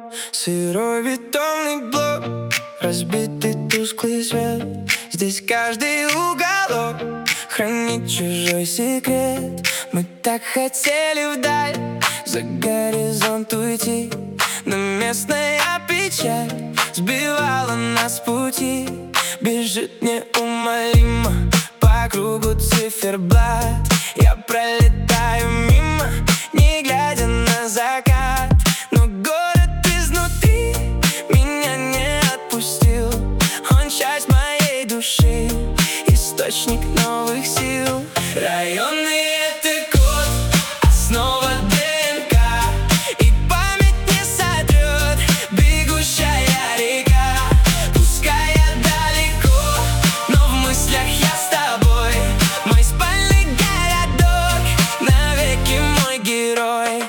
Сырой бетонный блок, разбитый тусклый свет. Здесь каждый уголок хранит чужой секрет. Мы так хотели вдаль, за горизонт уйти, но местная печаль сбивала нас с пути. Бежит неумолимо по кругу циферблат. Я пролетаю мимо, не глядя на закат. Но город изнутри меня не отпустил. Он часть моей души, источник новых сил. Районный — это код, основа ДНК, и память не сотрет бегущая река. Пускай я далеко, но в мыслях я с тобой. Мой спальный городок, навеки мой герой.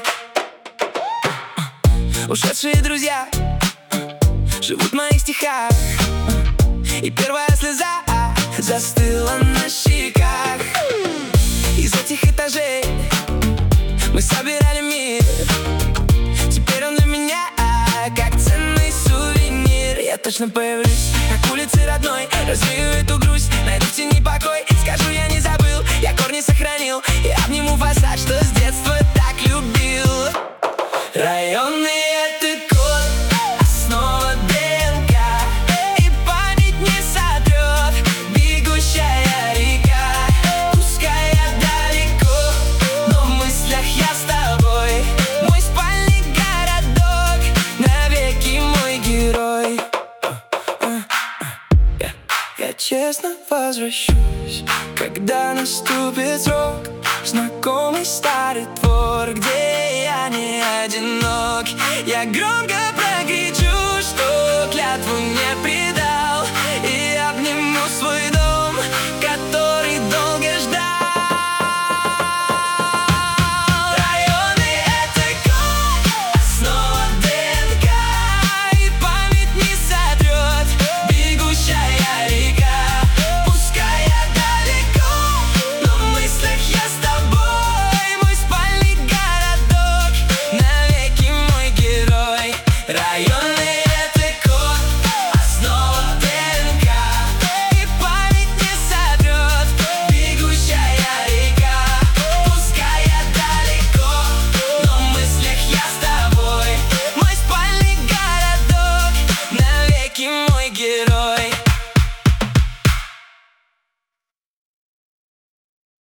Ушедшие друзья живут в моих стихах, и первая слеза застыла на щеках. Из этих этажей мы собирали мир. Теперь он для меня как ценный сувенир. Я точно появлюсь, как улицы родной, развею эту грусть, найду в тени покой. Скажу, я не забыл, я корни сохранил, и обниму фасад, что с детства так любил. Районный — это код, основа ДНК, и память не сотрет бегущая река. Пускай я далеко, но в мыслях я с тобой. Мой спальный городок, навеки мой герой. Я честно возвращусь, когда наступит срок. Знакомый старый двор, где я не одинок. Я громко